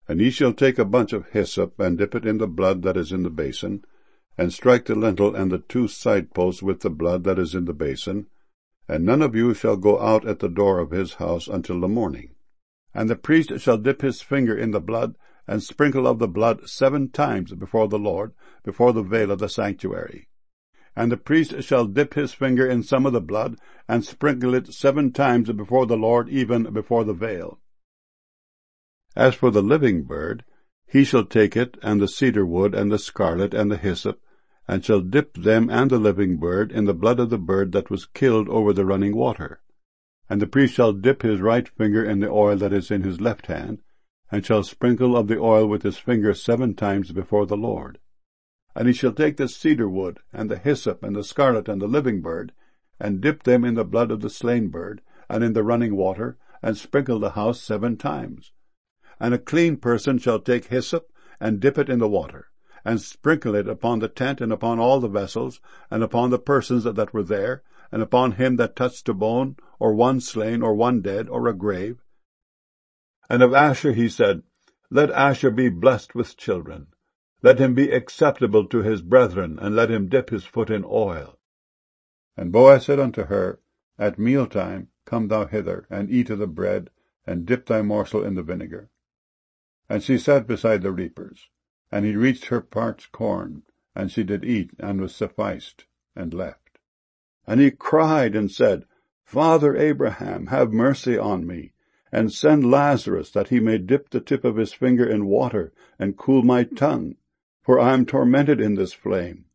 And he shall take a bunch of hyssop, and dip it in the blood that is in the basin, and strike the lintel and the 2 side posts with the blood that is in the basin, and none of you shall go out at the door of his house until the morning. And the priest shall dip his finger in the blood, and sprinkle of the blood 7 times before the Lord, before the veil of the sanctuary. And the priest shall dip his finger in some of the blood, and sprinkle it 7 times before the Lord, even before the veil. As for the living bird, he shall take it, and the cedar wood, and the scarlet, and the hyssop, and shall dip them and the living bird in the blood of the bird that was killed over the running water. And the priest shall dip his right finger in the oil that is in his left hand, and shall sprinkle of the oil with his finger 7 times before the Lord. And he shall take the cedar wood, and the hyssop, and the scarlet, and the living bird, and dip them in the blood of the slain bird, and in the running water, and sprinkle the house 7 times. And a clean person shall take hyssop, and dip it in the water, and sprinkle it upon the tent, and upon all the vessels, and upon the persons that were there, and upon him that touched a bone, or one slain, or one dead, or a grave. And of Asher he said, Let Asher be blessed with children. Let him be acceptable to his brethren, and let him dip his foot in oil. And Boaz said unto her, At mealtime come thou hither, and eat of the bread, and dip thy morsel in the vinegar. And she sat beside the reapers. And he reached her parched corn, and she did eat, and was sufficed, and left. And he cried and said, Father Abraham, have mercy on me, and send Lazarus, that he may dip the tip of his finger in water, and cool my tongue, for I am tormented in this flame.